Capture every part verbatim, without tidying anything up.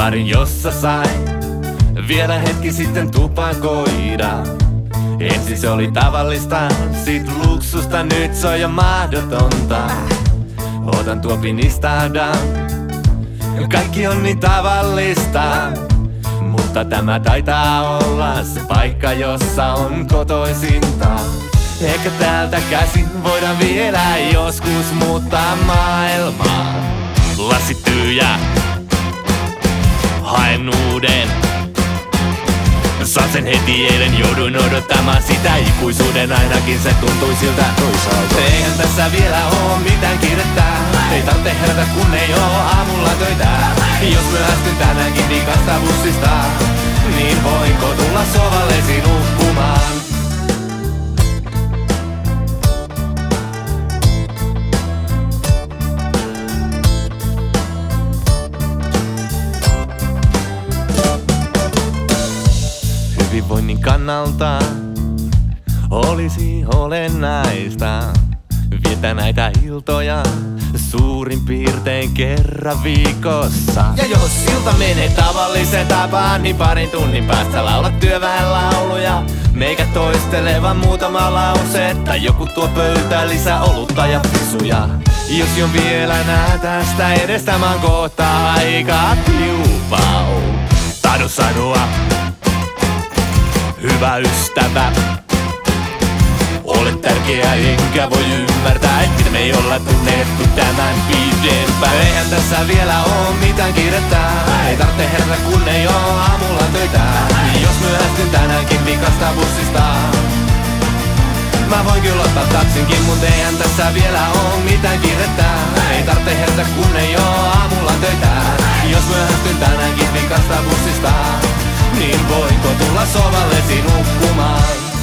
baarin, jossa sain vielä hetki sitten tupakoida. Ensin se oli tavallista, sit luksusta, nyt se on jo mahdotonta. Otan tuopin, istahdan, kaikki on niin tavallista. Mutta tämä taitaa olla se paikka, jossa on kotoisinta. Ehkä täältä käsin voidaan vielä joskus muuttaa maailmaa. Lasit tyhjä, haen uuden. Saan sen heti, eilen jouduin odottamaan sitä ikuisuuden, ainakin se tuntui siltä toisaalta. Eihän tässä vielä oo mitään kiirettä, ei tarvitse herätä kun ei oo aamulla töitä. Jos myöhästyn tänäänkin vikasta bussista, niin voinko tulla sovallesi nukkumaan? Hyvinvoinnin kannalta olisi olennaista viettää näitä iltoja suurin piirtein kerran viikossa. Ja jos ilta menee tavallisen tapaan, niin parin tunnin päästä laulat työväenlauluja. Meikä toistelevan muutama lause, tai joku tuo pöytään lisää olutta ja fisuja. Jos jo vielä nää tästä edestä, mä oon kohta aika piupau. Tahdon sanoa, hyvä ystävä, olet tärkeä enkä voi ymmärtää, et mitä me ei olla tunnettu tämän pidempään. Eihän tässä vielä oo mitään kiirettä, ei tarvitse herätä kun ei oo aamulla töitä. Jos myöhästyn tänäänkin vikasta bussista, mä voin kyllä ottaa taksinkin, mut eihän tässä vielä oo mitään kiirettä, ei tarvitse herätä kun ei oo aamulla töitä. Jos myöhästyn tänäänkin vikasta bussista, niin voinko tulla sovallesi nukkumaan?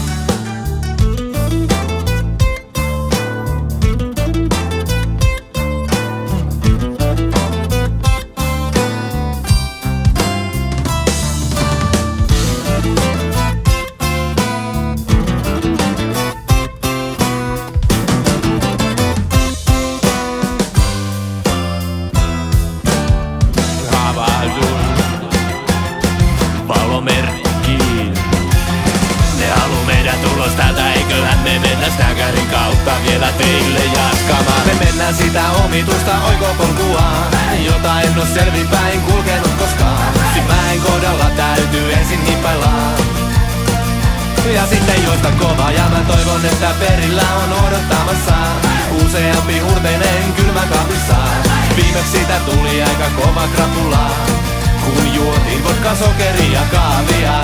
Valomerkkiin. Ne haluu meidän tulos täältä, eiköhän me mennäs Näkärin kautta vielä teille jatkamaan. Me mennään sitä omituista oikopolkua, jota en oo selvinpäin kulkenut koskaan. Simäen kohdalla täytyy ensin hipaillaan ja sitten juosta kovaa, ja mä toivon, että perillä on odottamassa useampi urteinen kylmä kahvissa. Viimeksi siitä tuli aika kova krapula, kun juotiin vodka, sokeria ja kaavia.